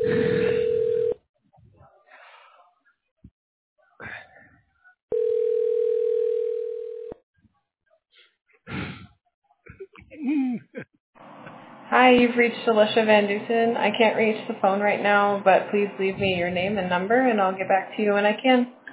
Hi, you've reached Alicia Van Dusen. I can't reach the phone right now, but please leave me your name and number, and I'll get back to you when I can.